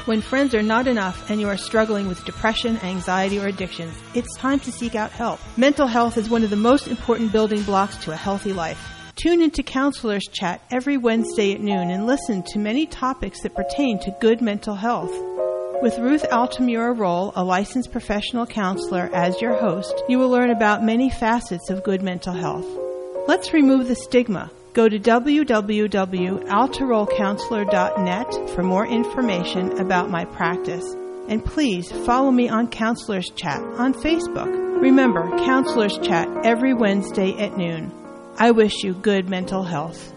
When friends are not enough and you are struggling with depression, anxiety, or addictions, it's time to seek out help. Mental health is one of the most important building blocks to a healthy life. Tune into Counselors Chat every Wednesday at noon and listen to many topics that pertain to good mental health. With Ruth Altamura Roll, a licensed professional counselor, as your host, you will learn about many facets of good mental health. Let's remove the stigma. Go to www.altarollcounselor.net for more information about my practice. And please follow me on Counselors Chat on Facebook. Remember, Counselors Chat every Wednesday at noon. I wish you good mental health.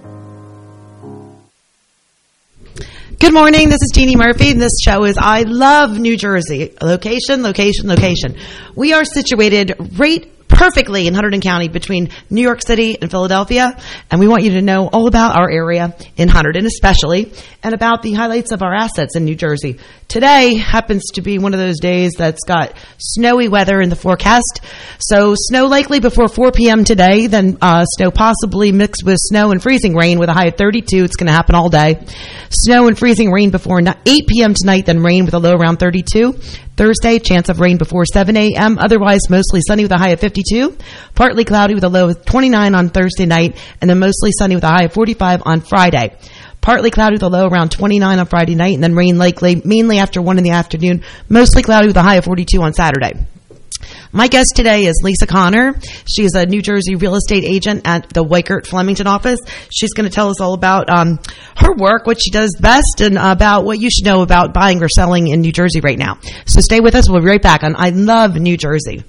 Good morning. This is Jeannie Murphy, and this show is I Love New Jersey. Location, location, location. We are situated right perfectly in Hunterdon County between New York City and Philadelphia, and we want you to know all about our area in Hunterdon especially, and about the highlights of our assets in New Jersey. Today happens to be one of those days that's got snowy weather in the forecast, so snow likely before 4 p.m. today, then snow possibly mixed with snow and freezing rain with a high of 32. It's going to happen all day. Snow and freezing rain before 8 p.m. tonight, then rain with a low around 32. Thursday, chance of rain before 7 a.m. Otherwise, mostly sunny with a high of 52. Partly cloudy with a low of 29 on Thursday night, and then mostly sunny with a high of 45 on Friday. Partly cloudy with a low around 29 on Friday night, and then rain likely mainly after 1 in the afternoon. Mostly cloudy with a high of 42 on Saturday. My guest today is Lisa Connor. She's a New Jersey real estate agent at the Weichert Flemington office. She's going to tell us all about her work, what she does best, and about what you should know about buying or selling in New Jersey right now. So stay with us. We'll be right back on I Love New Jersey.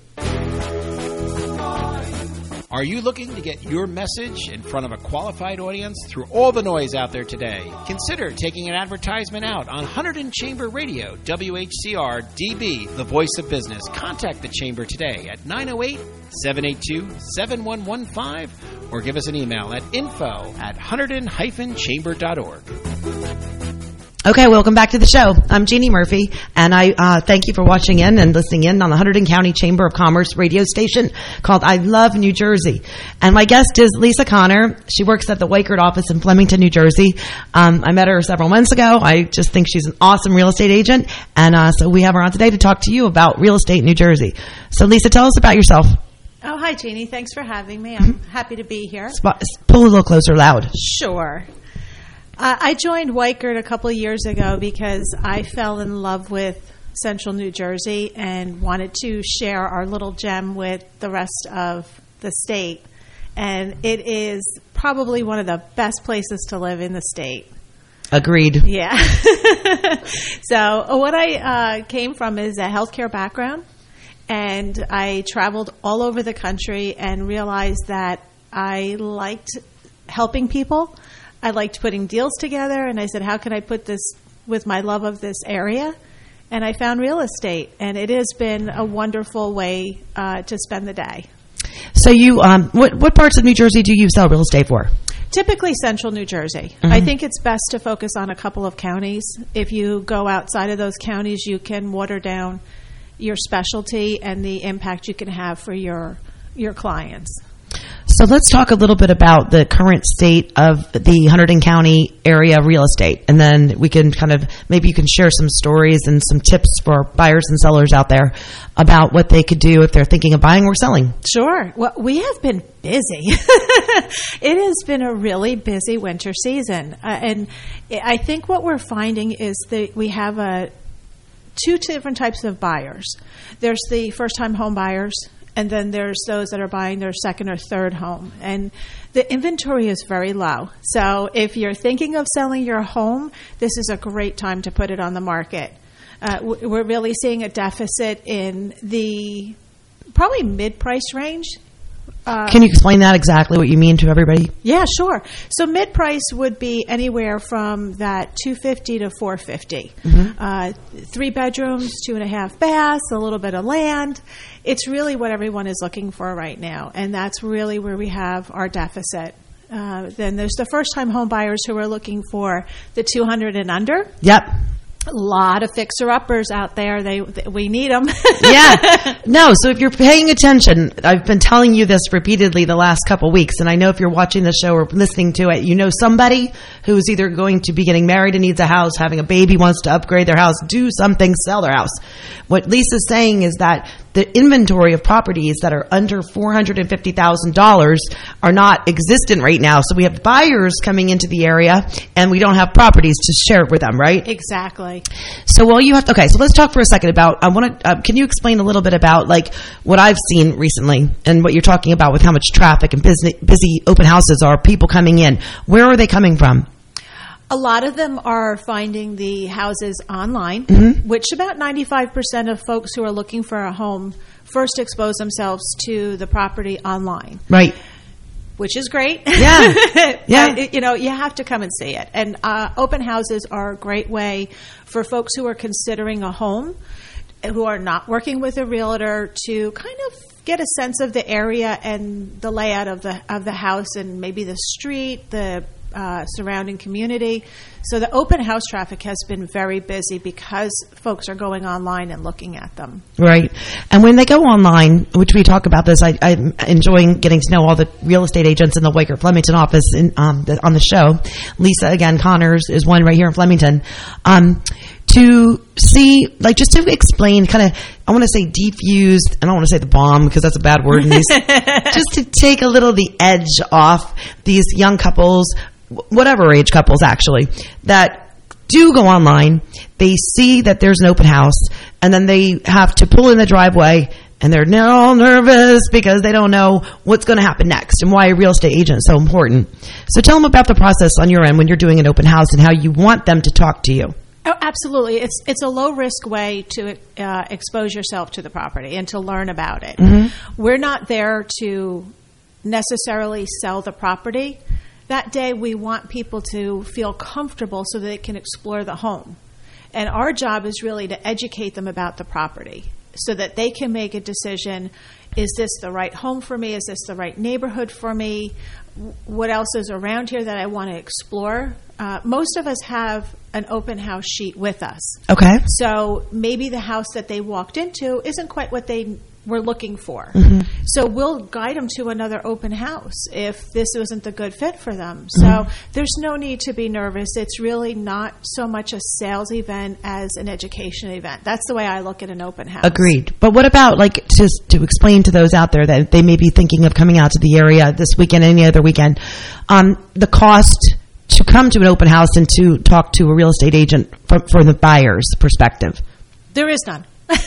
Are you looking to get your message in front of a qualified audience through all the noise out there today? Consider taking an advertisement out on Hunterdon Chamber Radio, WHCR DB, the voice of business. Contact the Chamber today at 908-782-7115 or give us an email at info@hunterdon-chamber.org. Okay, welcome back to the show. I'm Jeannie Murphy, and I thank you for watching in and listening in on the Hunterdon County Chamber of Commerce radio station called I Love New Jersey. And my guest is Lisa Connor. She works at the Weichert office in Flemington, New Jersey. I met her several months ago. I just think she's an awesome real estate agent, and so we have her on today to talk to you about real estate in New Jersey. So, Lisa, tell us about yourself. Oh, hi, Jeannie. Thanks for having me. I'm happy to be here. Pull a little closer, loud. Sure. I joined Weichert a couple of years ago because I fell in love with Central New Jersey and wanted to share our little gem with the rest of the state. And it is probably one of the best places to live in the state. Agreed. Yeah. So what I came from is a healthcare background, and I traveled all over the country and realized that I liked helping people. I liked putting deals together, and I said, how can I put this with my love of this area? And I found real estate, and it has been a wonderful way to spend the day. So you, what parts of New Jersey do you sell real estate for? Typically Central New Jersey. Mm-hmm. I think it's best to focus on a couple of counties. If you go outside of those counties, you can water down your specialty and the impact you can have for your clients. So let's talk a little bit about the current state of the Hunterdon County area real estate, and then we can maybe you can share some stories and some tips for buyers and sellers out there about what they could do if they're thinking of buying or selling. Sure. Well, we have been busy. It has been a really busy winter season, and I think what we're finding is that we have two different types of buyers. There's the first-time home buyers, and then there's those that are buying their second or third home. And the inventory is very low. So if you're thinking of selling your home, this is a great time to put it on the market. We're really seeing a deficit in the probably mid-price range. Can you explain that exactly, what you mean to everybody? Yeah, sure. So mid-price would be anywhere from that $250 to $450. Mm-hmm. 3 bedrooms, 2.5 baths, a little bit of land. It's really what everyone is looking for right now, and that's really where we have our deficit. Then there's the first-time home buyers who are looking for the 200 and under. Yep. A lot of fixer-uppers out there. We need them. Yeah. No, so if you're paying attention, I've been telling you this repeatedly the last couple weeks, and I know if you're watching the show or listening to it, you know somebody who's either going to be getting married and needs a house, having a baby, wants to upgrade their house, do something, sell their house. What Lisa's saying is that the inventory of properties that are under $450,000 are not existent right now. So we have buyers coming into the area, and we don't have properties to share with them, right? Exactly. So okay, so let's talk for a second about, can you explain a little bit about like what I've seen recently and what you're talking about with how much traffic and busy open houses are, people coming in. Where are they coming from? A lot of them are finding the houses online, which about 95% of folks who are looking for a home first expose themselves to the property online. Right. Which is great. Yeah. Yeah. But, you have to come and see it. And open houses are a great way for folks who are considering a home, who are not working with a realtor, to kind of get a sense of the area and the layout of the house and maybe the street, the surrounding community. So the open house traffic has been very busy because folks are going online and looking at them. Right. And when they go online, which we talk about this, I'm enjoying getting to know all the real estate agents in the Weichert Flemington office on the show. Lisa, again, Connors is one right here in Flemington. To see, like, just to explain kind of, I want to say defused, I don't want to say the bomb because that's a bad word in these, just to take a little the edge off these young couples, whatever age couples actually, that do go online, they see that there's an open house, and then they have to pull in the driveway, and they're all nervous because they don't know what's going to happen next and why a real estate agent is so important. So tell them about the process on your end when you're doing an open house and how you want them to talk to you. Oh, absolutely. It's a low-risk way to expose yourself to the property and to learn about it. Mm-hmm. We're not there to necessarily sell the property. That day, we want people to feel comfortable so that they can explore the home. And our job is really to educate them about the property so that they can make a decision, is this the right home for me? Is this the right neighborhood for me? What else is around here that I want to explore? Most of us have an open house sheet with us. Okay. So maybe the house that they walked into isn't quite what they were looking for. Mm-hmm. So we'll guide them to another open house if this wasn't the good fit for them. Mm-hmm. So there's no need to be nervous. It's really not so much a sales event as an education event. That's the way I look at an open house. Agreed. But what about, like, just to explain to those out there that they may be thinking of coming out to the area this weekend, any other weekend, the cost to come to an open house and to talk to a real estate agent from the buyer's perspective? There is none.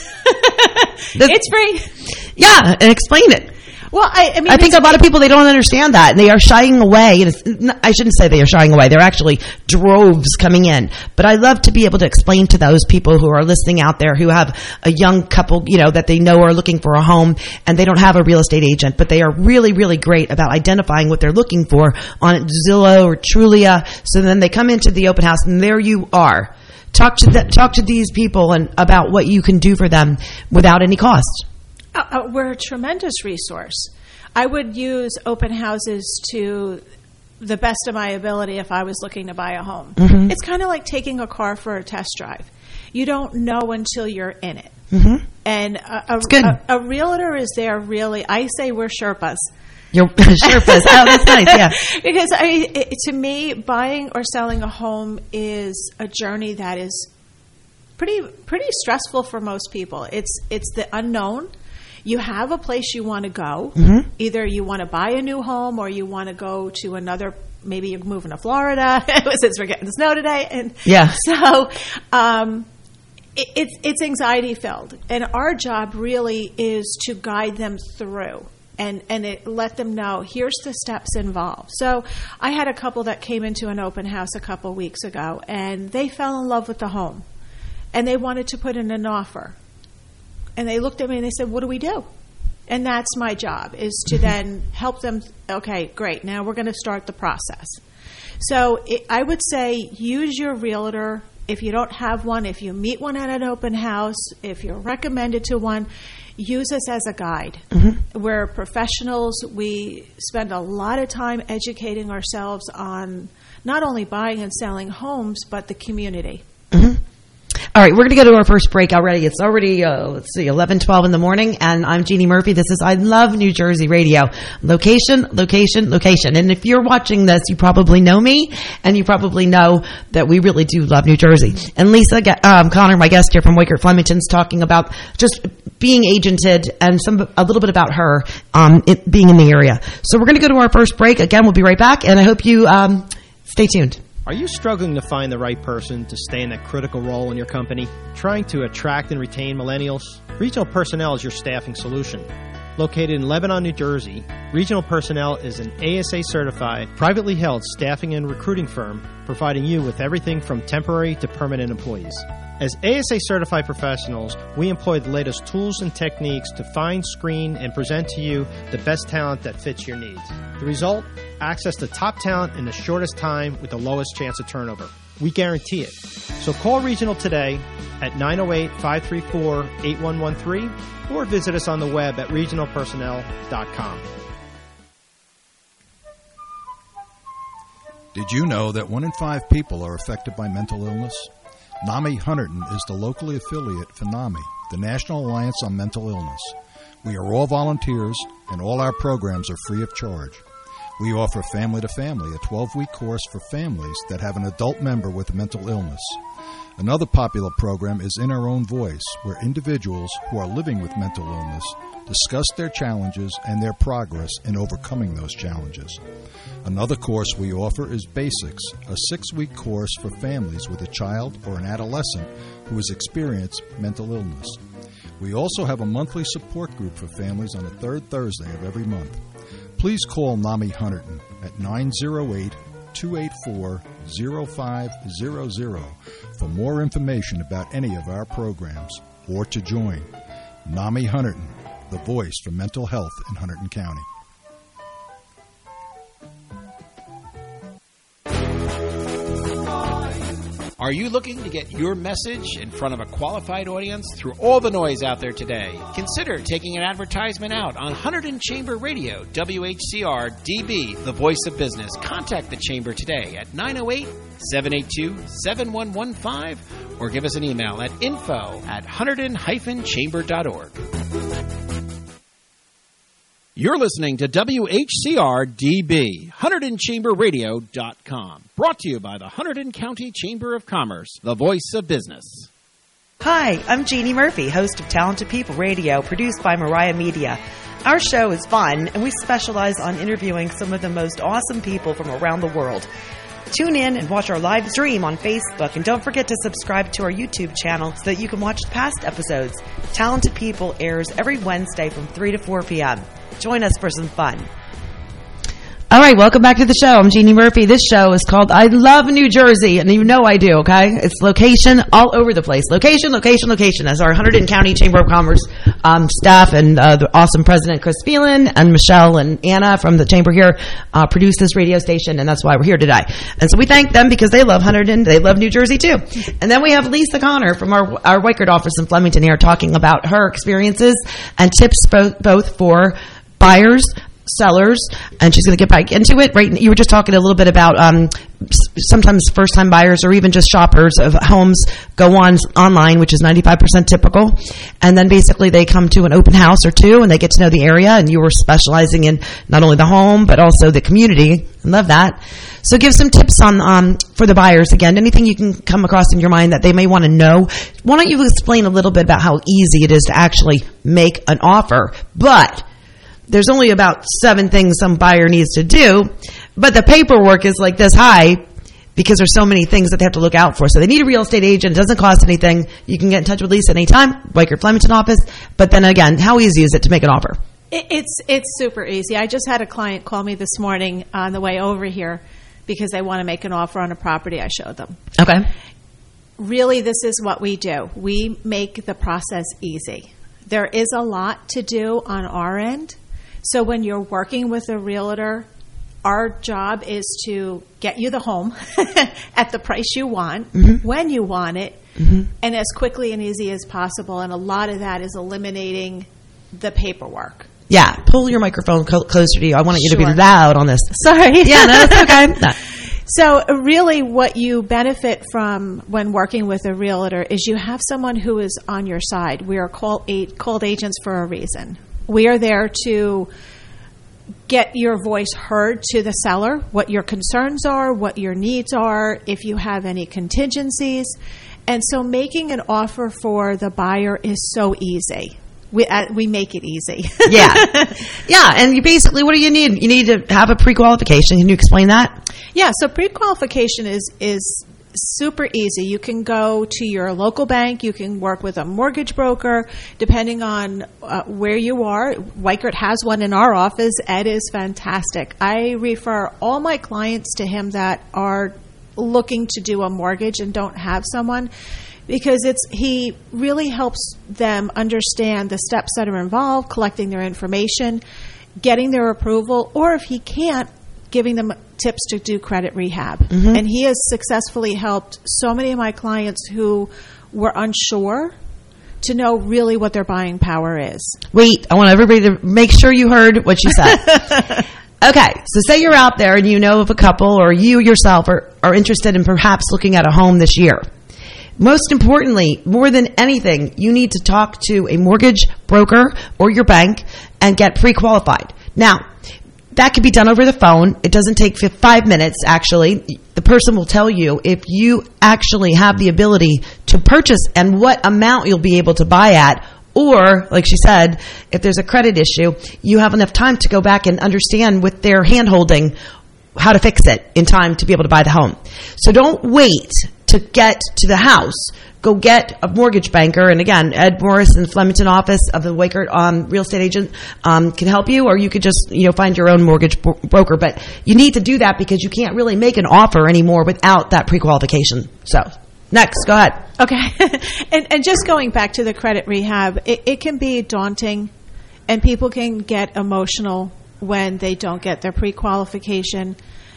It's free. Yeah, and explain it. Well, I mean, I think a lot of people, they don't understand that, and they are shying away. And I shouldn't say they are shying away. They're actually droves coming in. But I love to be able to explain to those people who are listening out there who have a young couple, that they know are looking for a home, and they don't have a real estate agent, but they are really, really great about identifying what they're looking for on Zillow or Trulia. So then they come into the open house, and there you are. Talk to these people and about what you can do for them without any cost. We're a tremendous resource. I would use open houses to the best of my ability if I was looking to buy a home. Mm-hmm. It's kind of like taking a car for a test drive. You don't know until you're in it. Mm-hmm. And a realtor is there really, I say we're Sherpas. You're Sherpas. Oh, that's nice, yeah. Because to me, buying or selling a home is a journey that is pretty stressful for most people. It's the unknown. You have a place you want to go. Mm-hmm. Either you want to buy a new home or you want to go to another, maybe you're moving to Florida since we're getting snow today. And yeah. So it's anxiety filled. And our job really is to guide them through and let them know, here's the steps involved. So I had a couple that came into an open house a couple weeks ago, and they fell in love with the home. And they wanted to put in an offer. And they looked at me and they said, what do we do? And that's my job, is to then help them. Okay, great. Now we're going to start the process. So I would say use your realtor. If you don't have one, if you meet one at an open house, if you're recommended to one, use us as a guide. Mm-hmm. We're professionals. We spend a lot of time educating ourselves on not only buying and selling homes, but the community. Mm-hmm. All right, we're going to go to our first break already. It's already, 11:12 in the morning, and I'm Jeannie Murphy. This is I Love New Jersey Radio. Location, location, location. And if you're watching this, you probably know me, and you probably know that we really do love New Jersey. And Lisa Connor, my guest here from Weichert Flemington's, talking about just being agented and a little bit about her being in the area. So we're going to go to our first break. Again, we'll be right back, and I hope you stay tuned. Are you struggling to find the right person to stay in that critical role in your company? Trying to attract and retain millennials? Regional Personnel is your staffing solution. Located in Lebanon, New Jersey, Regional Personnel is an ASA-certified, privately held staffing and recruiting firm providing you with everything from temporary to permanent employees. As ASA-certified professionals, we employ the latest tools and techniques to find, screen, and present to you the best talent that fits your needs. The result? Access to top talent in the shortest time with the lowest chance of turnover. We guarantee it. So call Regional today at 908-534-8113 or visit us on the web at regionalpersonnel.com. Did you know that 1 in 5 people are affected by mental illness? NAMI Hunterdon is the locally affiliate for NAMI, the National Alliance on Mental Illness. We are all volunteers, and all our programs are free of charge. We offer Family to Family, a 12-week course for families that have an adult member with a mental illness. Another popular program is In Our Own Voice, where individuals who are living with mental illness discuss their challenges and their progress in overcoming those challenges. Another course we offer is Basics, a 6-week course for families with a child or an adolescent who has experienced mental illness. We also have a monthly support group for families on the third Thursday of every month. Please call NAMI Hunterdon at 908-284-0500 for more information about any of our programs or to join. NAMI Hunterdon, the voice for mental health in Hunterdon County. Are you looking to get your message in front of a qualified audience through all the noise out there today? Consider taking an advertisement out on Hunterdon Chamber Radio, WHCR DB, the voice of business. Contact the Chamber today at 908-782-7115 or give us an email at info@hunterdon-chamber.org. You're listening to WHCR DB, HunterdonChamberRadio.com. Brought to you by the Hunterdon County Chamber of Commerce, the voice of business. Hi, I'm Jeannie Murphy, host of Talented People Radio, produced by Mariah Media. Our show is fun, and we specialize on interviewing some of the most awesome people from around the world. Tune in and watch our live stream on Facebook, and don't forget to subscribe to our YouTube channel so that you can watch past episodes. Talented People airs every Wednesday from 3 to 4 p.m. Join us for some fun. All right, welcome back to the show. I'm Jeannie Murphy. This show is called I Love New Jersey, and you know I do, okay? It's location all over the place. Location, location, location. As our Hunterdon County Chamber of Commerce staff and the awesome president, Chris Phelan, and Michelle and Anna from the chamber here produce this radio station, and that's why we're here today. And so we thank them because they love Hunterdon. They love New Jersey, too. And then we have Lisa Connor from our Weichert office in Flemington here talking about her experiences and tips both for buyers, sellers, and she's going to get back into it. Right, you were just talking a little bit about sometimes first-time buyers or even just shoppers of homes go online, which is 95% typical, and then basically they come to an open house or two and they get to know the area, and you were specializing in not only the home but also the community. I love that. So give some tips on for the buyers. Again, anything you can come across in your mind that they may want to know. Why don't you explain a little bit about how easy it is to actually make an offer? But there's only about 7 things some buyer needs to do, but the paperwork is like this high because there's so many things that they have to look out for. So they need a real estate agent. It doesn't cost anything. You can get in touch with Lisa anytime, Weichert Flemington office. But then again, how easy is it to make an offer? It's super easy. I just had a client call me this morning on the way over here because they want to make an offer on a property I showed them. Okay. Really, this is what we do. We make the process easy. There is a lot to do on our end. So when you're working with a realtor, our job is to get you the home at the price you want, when you want it, and as quickly and easy as possible. And a lot of that is eliminating the paperwork. Yeah, pull your microphone closer to you. I want you to be Sure. loud on this. Sorry. Yeah, no, that's okay. No. So really what you benefit from when working with a realtor is you have someone who is on your side. We are called agents for a reason. We are there to get your voice heard to the seller, what your concerns are, what your needs are, if you have any contingencies. And so making an offer for the buyer is so easy. We make it easy. Yeah. And you basically, what do you need? You need to have a pre-qualification. Can you explain that? Yeah. So pre-qualification is super easy. You can go to your local bank. You can work with a mortgage broker, depending on where you are. Weichert has one in our office. Ed is fantastic. I refer all my clients to him that are looking to do a mortgage and don't have someone, because he really helps them understand the steps that are involved, collecting their information, getting their approval, or if he can't, giving them tips to do credit rehab. Mm-hmm. And he has successfully helped so many of my clients who were unsure to know really what their buying power is. Wait, I want everybody to make sure you heard what you said. Okay, so say you're out there and you know of a couple, or you yourself are interested in perhaps looking at a home this year. Most importantly, more than anything, you need to talk to a mortgage broker or your bank and get pre-qualified. Now, that can be done over the phone. It doesn't take 5 minutes, actually. The person will tell you if you actually have the ability to purchase and what amount you'll be able to buy at. Or, like she said, if there's a credit issue, you have enough time to go back and understand with their hand-holding how to fix it in time to be able to buy the home. So don't wait to get to the house. Go get a mortgage banker. And again, Ed Morris in the Flemington office of the Weichert real estate agent can help you, or you could just find your own mortgage broker. But you need to do that because you can't really make an offer anymore without that pre-qualification. So next, go ahead. Okay. and just going back to the credit rehab, it can be daunting, and people can get emotional when they don't get their pre-qualification.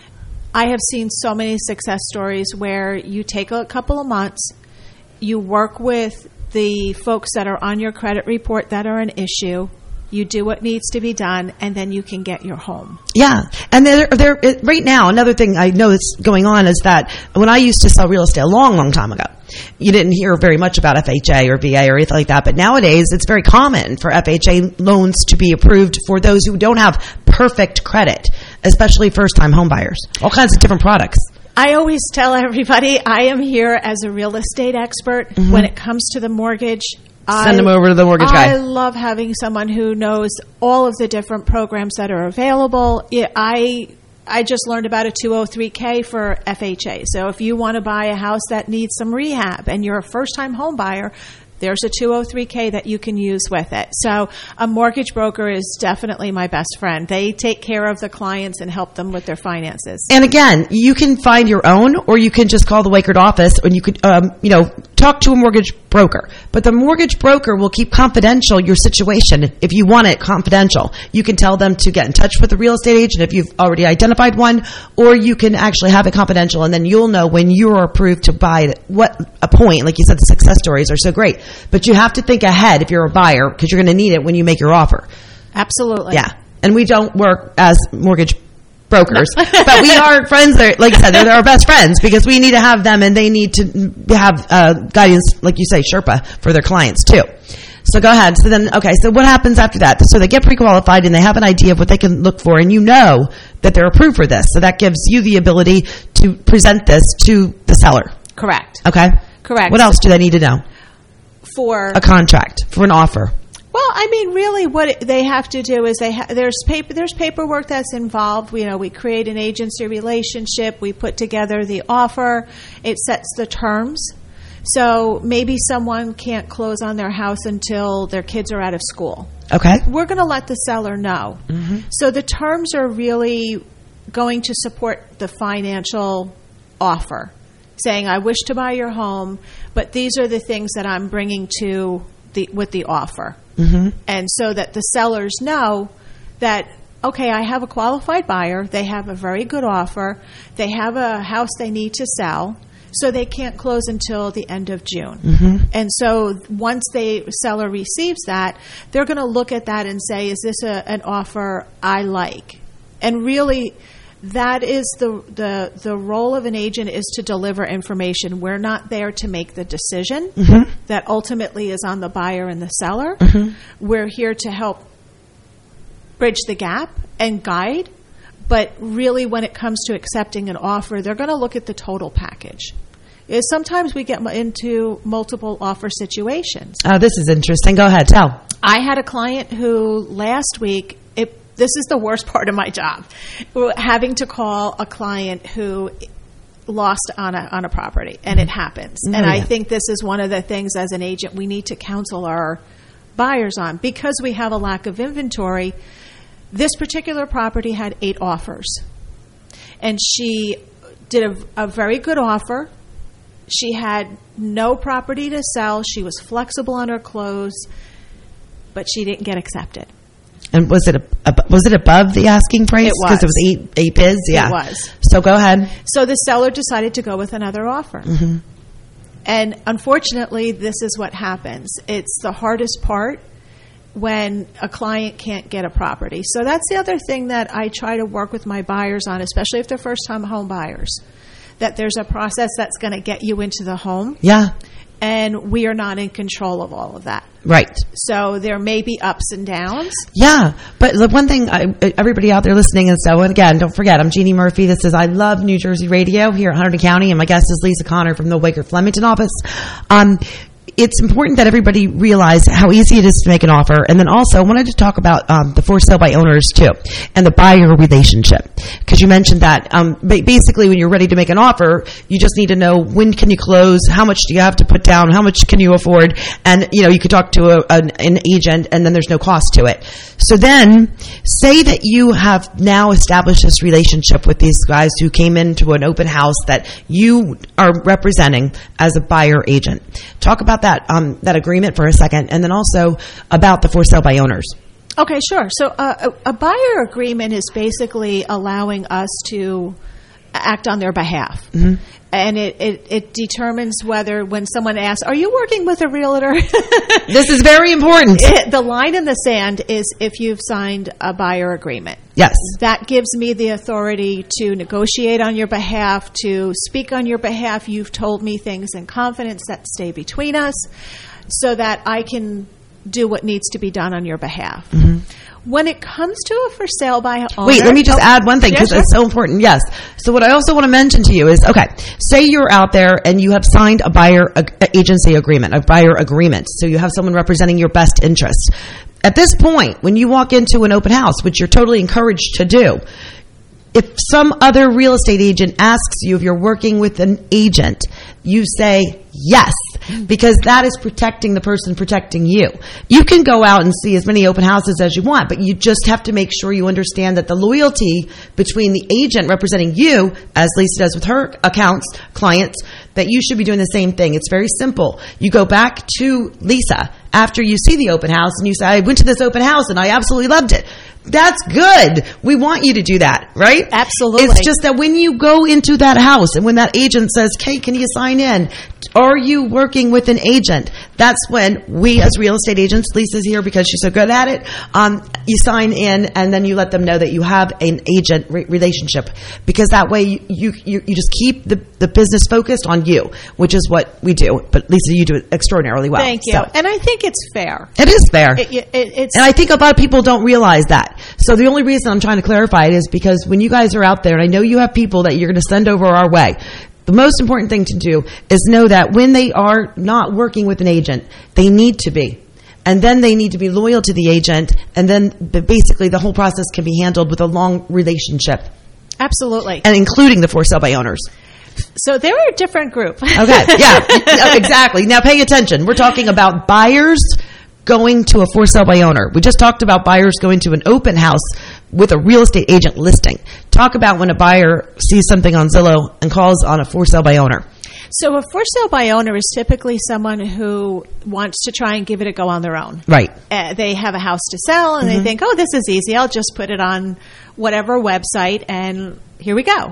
I have seen so many success stories where you take a couple of months, you work with the folks that are on your credit report that are an issue, you do what needs to be done, and then you can get your home. Yeah. And there right now, another thing I know that's going on is that when I used to sell real estate a long, long time ago, you didn't hear very much about FHA or VA or anything like that. But nowadays, it's very common for FHA loans to be approved for those who don't have perfect credit, especially first-time home buyers. All kinds of different products. I always tell everybody I am here as a real estate expert. Mm-hmm. When it comes to the mortgage, send them over to the mortgage guy. I love having someone who knows all of the different programs that are available. I just learned about a 203K for FHA. So if you want to buy a house that needs some rehab and you're a first-time home buyer, there's a 203K that you can use with it. So a mortgage broker is definitely my best friend. They take care of the clients and help them with their finances. And again, you can find your own, or you can just call the Weichert office, and you could, talk to a mortgage broker. But the mortgage broker will keep confidential your situation if you want it confidential. You can tell them to get in touch with the real estate agent if you've already identified one, or you can actually have it confidential, and then you'll know when you're approved to buy what a point. Like you said, the success stories are so great. But you have to think ahead if you're a buyer, because you're going to need it when you make your offer. Absolutely. Yeah. And we don't work as mortgage brokers, but we are friends. Like you said, they're our best friends because we need to have them, and they need to have guidance, like you say, Sherpa, for their clients too. So go ahead. So then, okay, so what happens after that? So they get pre-qualified and they have an idea of what they can look for, and you know that they're approved for this. So that gives you the ability to present this to the seller. Correct. Okay? Correct. What else do they need to know? For a contract, for an offer. Well, I mean, really what they have to do is there's paperwork that's involved. We create an agency relationship. We put together the offer. It sets the terms. So maybe someone can't close on their house until their kids are out of school. Okay. We're going to let the seller know. Mm-hmm. So the terms are really going to support the financial offer, saying, I wish to buy your home, but these are the things that I'm bringing to with the offer. Mm-hmm. And so that the sellers know that, okay, I have a qualified buyer. They have a very good offer. They have a house they need to sell, so they can't close until the end of June. Mm-hmm. And so once the seller receives that, they're going to look at that and say, is this an offer I like? And really, that is the role of an agent, is to deliver information. We're not there to make the decision that ultimately is on the buyer and the seller. We're here to help bridge the gap and guide. But really, when it comes to accepting an offer, they're going to look at the total package. Sometimes we get into multiple offer situations. Oh, this is interesting. Go ahead, tell. I had a client who last week, this is the worst part of my job, having to call a client who lost on a property, and it happens. And I think this is one of the things as an agent we need to counsel our buyers on, because we have a lack of inventory. This particular property had 8 offers, and she did a very good offer. She had no property to sell. She was flexible on her close, but she didn't get accepted. And was it above the asking price? It was. Because it was 8 bids? Yeah. It was. So go ahead. So the seller decided to go with another offer. And unfortunately, this is what happens. It's the hardest part when a client can't get a property. So that's the other thing that I try to work with my buyers on, especially if they're first-time home buyers, that there's a process that's going to get you into the home. Yeah. And we are not in control of all of that. Right. So there may be ups and downs. Yeah. But the one thing, everybody out there listening, and so, and again, don't forget, I'm Jeannie Murphy. This is I Love New Jersey Radio here at Hunterdon County, and my guest is Lisa Connor from the Wakert Flemington office. It's important that everybody realize how easy it is to make an offer. And then also, I wanted to talk about the for sale by owners too, and the buyer relationship. Because you mentioned that basically when you're ready to make an offer, you just need to know when can you close, how much do you have to put down, how much can you afford, and you could talk to an agent, and then there's no cost to it. So then, say that you have now established this relationship with these guys who came into an open house that you are representing as a buyer agent. Talk about that agreement for a second, and then also about the for sale by owners. Okay, sure. So a buyer agreement is basically allowing us to act on their behalf. And it determines whether, when someone asks, are you working with a realtor? This is very important. The line in the sand is if you've signed a buyer agreement. Yes. That gives me the authority to negotiate on your behalf, to speak on your behalf. You've told me things in confidence that stay between us so that I can do what needs to be done on your behalf. When it comes to a for sale by owner... Wait, let me just add one thing, because it's so important. Yes. So what I also want to mention to you is, okay, say you're out there and you have signed a buyer agency agreement, a buyer agreement. So you have someone representing your best interests. At this point, when you walk into an open house, which you're totally encouraged to do, if some other real estate agent asks you if you're working with an agent, you say yes, because that is protecting the person protecting you. You can go out and see as many open houses as you want, but you just have to make sure you understand that the loyalty between the agent representing you, as Lisa does with her clients, that you should be doing the same thing. It's very simple. You go back to Lisa after you see the open house and you say, I went to this open house and I absolutely loved it. That's good. We want you to do that, right? Absolutely. It's just that when you go into that house and when that agent says, hey, can you sign in? Are you working with an agent? That's when we as real estate agents, Lisa's here because she's so good at it, you sign in and then you let them know that you have an agent relationship, because that way you just keep the business focused on you, which is what we do. But Lisa, you do it extraordinarily well. Thank you. So. And I think it's fair. It is fair. It's and I think a lot of people don't realize that. So the only reason I'm trying to clarify it is because when you guys are out there, and I know you have people that you're going to send over our way, the most important thing to do is know that when they are not working with an agent, they need to be. And then they need to be loyal to the agent, and then basically the whole process can be handled with a long relationship. Absolutely. And including the for sale by owners. So they're a different group. Okay, yeah, exactly. Now pay attention. We're talking about buyers going to a for sale by owner. We just talked about buyers going to an open house with a real estate agent listing. Talk about when a buyer sees something on Zillow and calls on a for sale by owner. So a for sale by owner is typically someone who wants to try and give it a go on their own. Right. They have a house to sell and they think, oh, this is easy. I'll just put it on whatever website and here we go.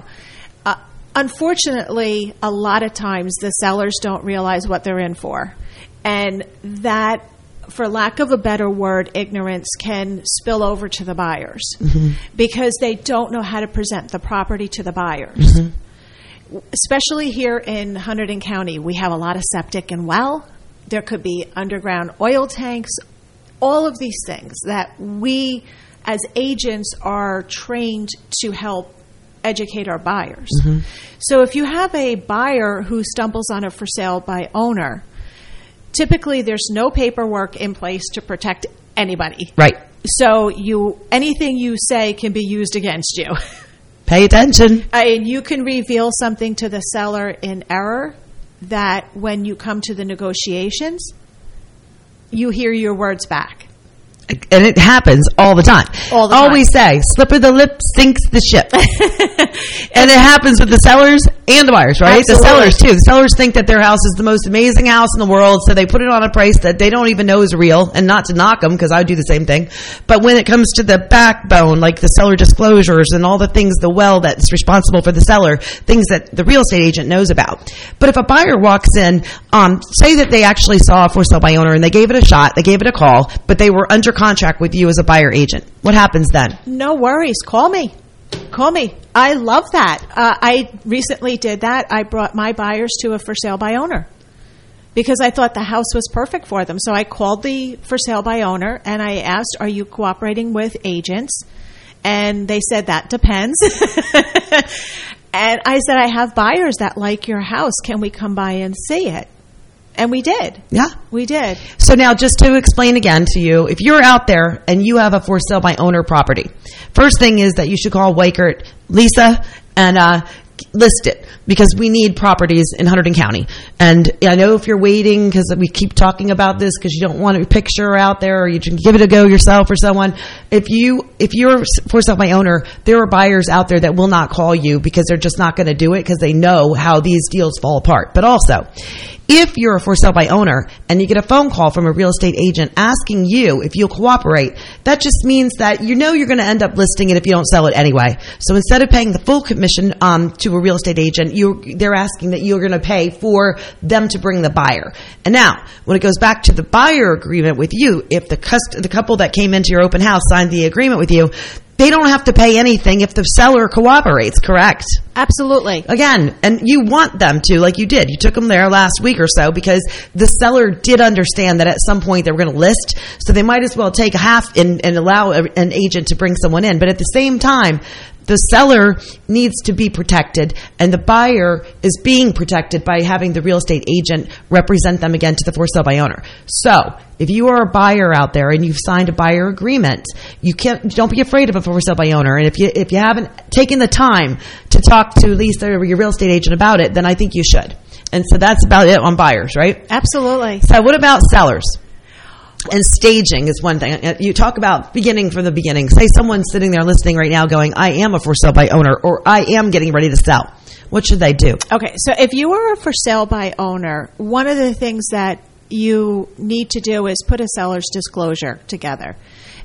Unfortunately, a lot of times the sellers don't realize what they're in for. And that for lack of a better word, ignorance can spill over to the buyers because they don't know how to present the property to the buyers. Especially here in Hunterdon County, we have a lot of septic and well. There could be underground oil tanks, all of these things that we as agents are trained to help educate our buyers. So if you have a buyer who stumbles on a for sale by owner, typically there's no paperwork in place to protect anybody. Right. So anything you say can be used against you. Pay attention. And you can reveal something to the seller in error that when you come to the negotiations, you hear your words back. And it happens all the time. All the time. Always say, slip of the lip sinks the ship. And it happens with the sellers and the buyers, right? Absolutely. The sellers, too. The sellers think that their house is the most amazing house in the world, so they put it on a price that they don't even know is real, and not to knock them, because I do the same thing. But when it comes to the backbone, like the seller disclosures and all the things, the well that's responsible for the seller, things that the real estate agent knows about. But if a buyer walks in, say that they actually saw a for sale by owner and they gave it a shot, they gave it a call, but they were under contract with you as a buyer agent. What happens then? No worries. Call me. I love that. I recently did that. I brought my buyers to a for sale by owner because I thought the house was perfect for them. So I called the for sale by owner and I asked, are you cooperating with agents? And they said, that depends. And I said, I have buyers that like your house. Can we come by and see it? And we did. Yeah. We did. So now just to explain again to you, if you're out there and you have a for sale by owner property, first thing is that you should call Weichert Lisa and list it, because we need properties in Hunterdon County. And I know if you're waiting, because we keep talking about this because you don't want a picture out there, or you can give it a go yourself or someone. If you're for sale by owner, there are buyers out there that will not call you because they're just not going to do it because they know how these deals fall apart. But also, if you're a for sale by owner and you get a phone call from a real estate agent asking you if you'll cooperate, that just means that you know you're going to end up listing it if you don't sell it anyway. So instead of paying the full commission to a real estate agent, they're asking that you're going to pay for them to bring the buyer. And now, when it goes back to the buyer agreement with you, if the couple that came into your open house signed the agreement with you, they don't have to pay anything if the seller cooperates, correct? Absolutely. Again, and you want them to, like you did. You took them there last week or so because the seller did understand that at some point they were going to list, so they might as well take half and allow an agent to bring someone in. But at the same time, the seller needs to be protected, and the buyer is being protected by having the real estate agent represent them again to the for sale by owner. So, if you are a buyer out there and you've signed a buyer agreement, don't be afraid of a for sale by owner. And if you haven't taken the time to talk to Lisa or your real estate agent about it, then I think you should. And so that's about it on buyers, right? Absolutely. So what about sellers? And staging is one thing. You talk about beginning from the beginning. Say someone's sitting there listening right now going, I am a for sale by owner, or I am getting ready to sell. What should they do? Okay, so if you are a for sale by owner, one of the things that you need to do is put a seller's disclosure together.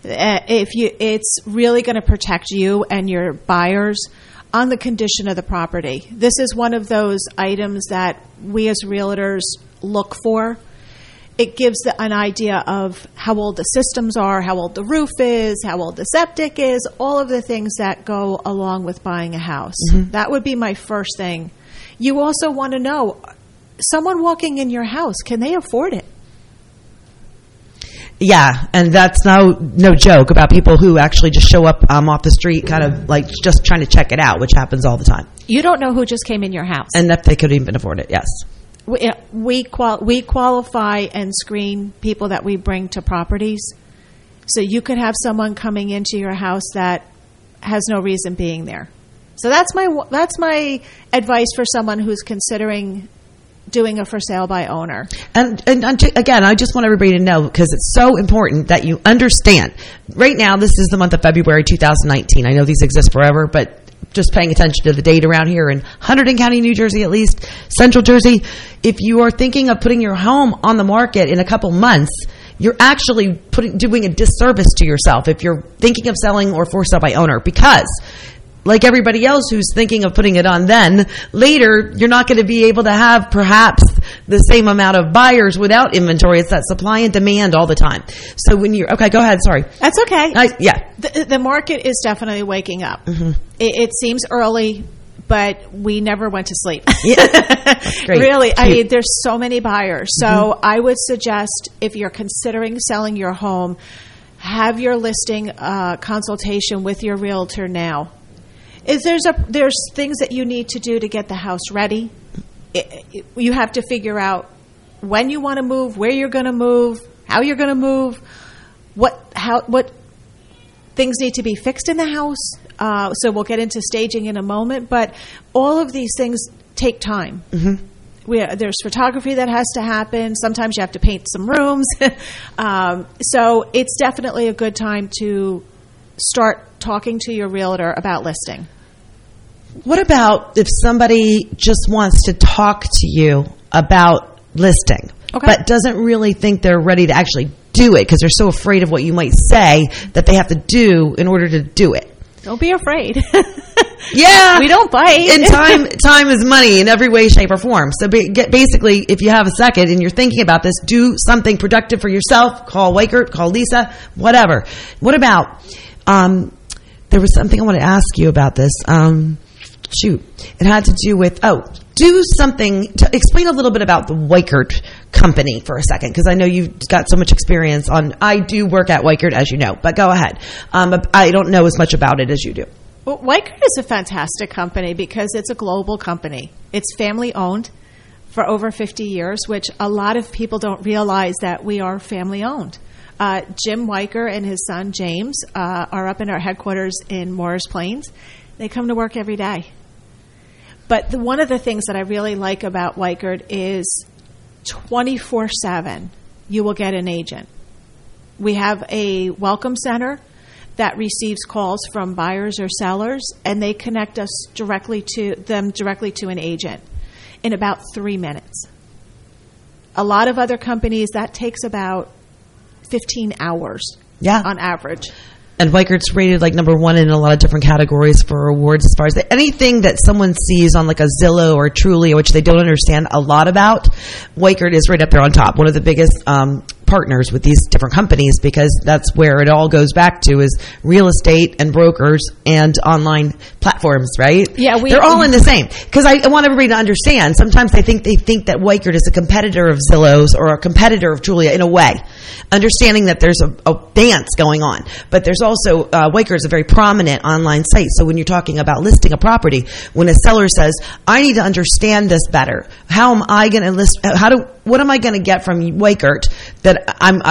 It's really going to protect you and your buyers on the condition of the property. This is one of those items that we as realtors look for. It gives an idea of how old the systems are, how old the roof is, how old the septic is, all of the things that go along with buying a house. Mm-hmm. That would be my first thing. You also want to know, someone walking in your house, can they afford it? Yeah, and that's no joke about people who actually just show up off the street kind of like just trying to check it out, which happens all the time. You don't know who just came in your house. And if they could even afford it, yes. We qualify and screen people that we bring to properties. So you could have someone coming into your house that has no reason being there. So that's my advice for someone who's considering doing a for sale by owner. And again, I just want everybody to know, because it's so important that you understand. Right now, this is the month of February 2019. I know these exist forever, but just paying attention to the date around here in Hunterdon County, New Jersey, at least, Central Jersey, if you are thinking of putting your home on the market in a couple months, you're actually doing a disservice to yourself if you're thinking of selling or for sale by owner, because like everybody else who's thinking of putting it on, then later you're not going to be able to have perhaps the same amount of buyers without inventory. It's that supply and demand all the time. So when you're, okay, go ahead. Sorry. That's okay. Yeah. The market is definitely waking up. Mm-hmm. It seems early, but we never went to sleep. Yeah. Great. Really, Cute. I mean, there's so many buyers. So I would suggest, if you're considering selling your home, have your listing consultation with your realtor now. There's things that you need to do to get the house ready. You have to figure out when you want to move, where you're going to move, how you're going to move, what things need to be fixed in the house. So we'll get into staging in a moment, but all of these things take time. Mm-hmm. There's photography that has to happen. Sometimes you have to paint some rooms. So it's definitely a good time to start talking to your realtor about listing. What about if somebody just wants to talk to you about listing, but doesn't really think they're ready to actually do it because they're so afraid of what you might say that they have to do in order to do it? Don't be afraid. Yeah. We don't bite. And time is money in every way, shape, or form. So basically, if you have a second and you're thinking about this, do something productive for yourself. Call Weichert, call Lisa, whatever. What about, there was something I wanted to ask you about this. It had to do with, do something to explain a little bit about the Weichert company for a second, because I know you've got so much experience I do work at Weichert, as you know, but go ahead. I don't know as much about it as you do. Well, Weichert is a fantastic company because it's a global company. It's family owned for over 50 years, which a lot of people don't realize that we are family owned. Jim Weichert and his son James are up in our headquarters in Morris Plains. They come to work every day. But one of the things that I really like about Weichert is 24/7 you will get an agent. We have a welcome center that receives calls from buyers or sellers, and they connect us directly to an agent in about 3 minutes. A lot of other companies, that takes about 15 hours on average. And Weichert's rated like number one in a lot of different categories for awards as far as anything that someone sees on like a Zillow or Trulia, which they don't understand a lot about. Weichert is right up there on top. One of the biggest partners with these different companies, because that's where it all goes back to, is real estate and brokers and online platforms, right? Yeah, they're all in the same. Because I want everybody to understand, sometimes they think that Weichert is a competitor of Zillow's or a competitor of Trulia in a way, understanding that there's a dance going on. But there's also, Weichert is a very prominent online site. So when you're talking about listing a property, when a seller says, I need to understand this better, how am I going to list, what am I going to get from Weichert that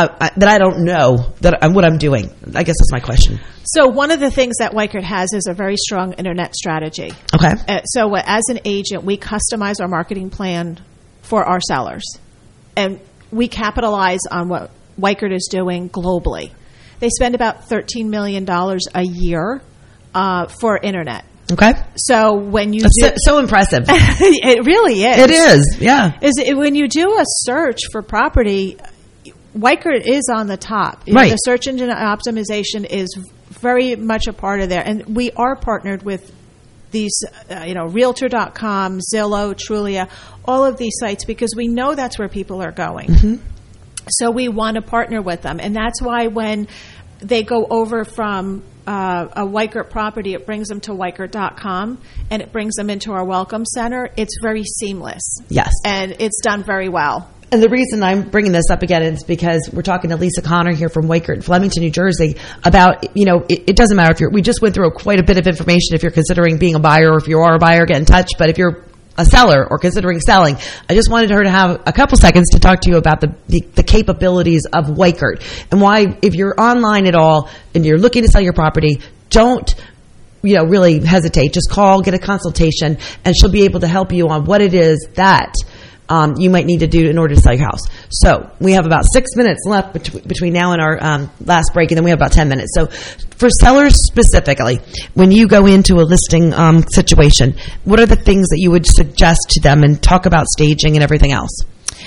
I don't know what I'm doing? I guess that's my question. So one of the things that Weichert has is a very strong internet strategy. Okay. So as an agent, we customize our marketing plan for our sellers, and we capitalize on what Weichert is doing globally. They spend about $13 million a year for internet. Okay. So when you so impressive. It really is. It is, yeah. When you do a search for property, Weichert is on the top. Right. The search engine optimization is very much a part of there. And we are partnered with these, Realtor.com, Zillow, Trulia, all of these sites, because we know that's where people are going. Mm-hmm. So we want to partner with them. And that's why when they go over from a Weichert property, it brings them to Weichert.com, and it brings them into our welcome center. It's very seamless. Yes. And it's done very well. And the reason I'm bringing this up again is because we're talking to Lisa Connor here from Weichert in Flemington, New Jersey, about, it doesn't matter if we just went through quite a bit of information if you're considering being a buyer, or if you are a buyer, get in touch. But if you're a seller or considering selling, I just wanted her to have a couple seconds to talk to you about the capabilities of Weichert, and why, if you're online at all and you're looking to sell your property, don't really hesitate. Just call, get a consultation, and she'll be able to help you on what it is that you might need to do in order to sell your house. So we have about 6 minutes left between now and our last break, and then we have about 10 minutes. So for sellers specifically, when you go into a listing situation, what are the things that you would suggest to them, and talk about staging and everything else?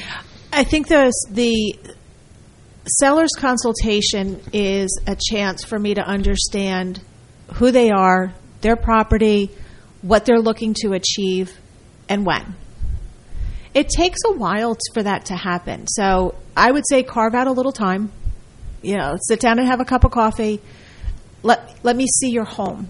I think the seller's consultation is a chance for me to understand who they are, their property, what they're looking to achieve, and when. It takes a while for that to happen. So I would say carve out a little time. Sit down and have a cup of coffee. Let me see your home.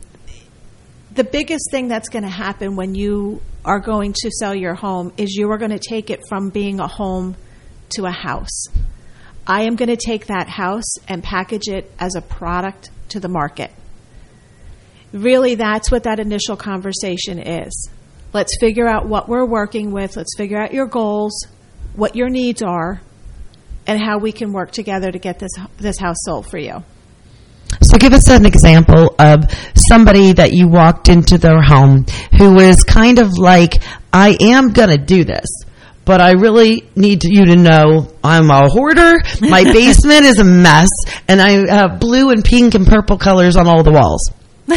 The biggest thing that's going to happen when you are going to sell your home is you are going to take it from being a home to a house. I am going to take that house and package it as a product to the market. Really, that's what that initial conversation is. Let's figure out what we're working with. Let's figure out your goals, what your needs are, and how we can work together to get this house sold for you. So give us an example of somebody that you walked into their home who was kind of like, I am going to do this, but I really need you to know I'm a hoarder. My basement is a mess, and I have blue and pink and purple colors on all the walls. And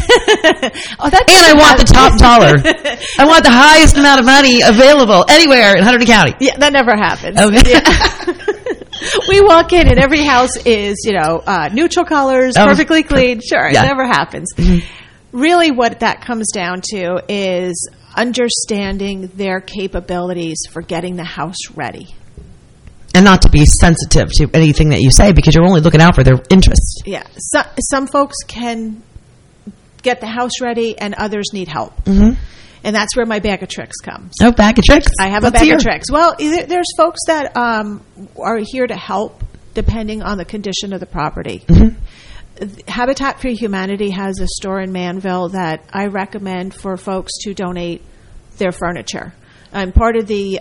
I want the top dollar. I want the highest amount of money available anywhere in Hunterdon County. Yeah, that never happens. Okay. Yeah. We walk in and every house is, neutral colors, perfectly clean. Sure, yeah. It never happens. Mm-hmm. Really what that comes down to is understanding their capabilities for getting the house ready. And not to be sensitive to anything that you say because you're only looking out for their interests. Yeah. Some folks can get the house ready and others need help. Mm-hmm. And that's where my bag of tricks comes. Oh, bag of tricks? I have a bag of tricks. Well, there's folks that are here to help depending on the condition of the property. Mm-hmm. Habitat for Humanity has a store in Manville that I recommend for folks to donate their furniture. I'm part of the...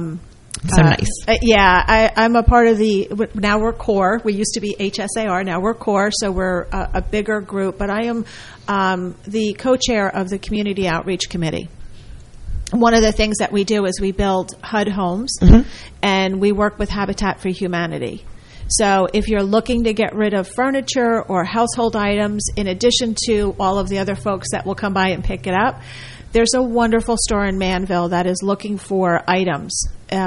so nice. I'm a part of now we're CORE. We used to be HSAR. Now we're CORE, so we're a bigger group. But I am the co-chair of the Community Outreach Committee. One of the things that we do is we build HUD homes, mm-hmm. and we work with Habitat for Humanity. So if you're looking to get rid of furniture or household items, in addition to all of the other folks that will come by and pick it up, there's a wonderful store in Manville that is looking for items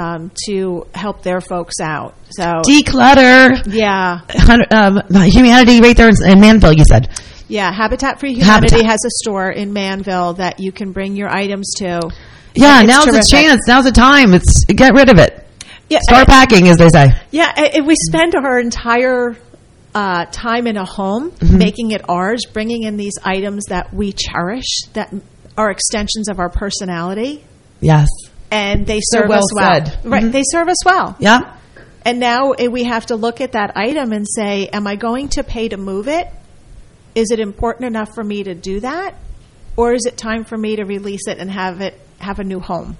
to help their folks out. So declutter. Yeah. Humanity right there in Manville, you said. Yeah, Habitat for Humanity has a store in Manville that you can bring your items to. Yeah, now's the chance. Now's the time. Get rid of it. Yeah, start packing, as they say. Yeah, we spend our entire time in a home, mm-hmm. making it ours, bringing in these items that we cherish, that are extensions of our personality. Yes. And they serve us well. Right, mm-hmm. They serve us well. Yeah. And now we have to look at that item and say, am I going to pay to move it? Is it important enough for me to do that? Or is it time for me to release it and have a new home?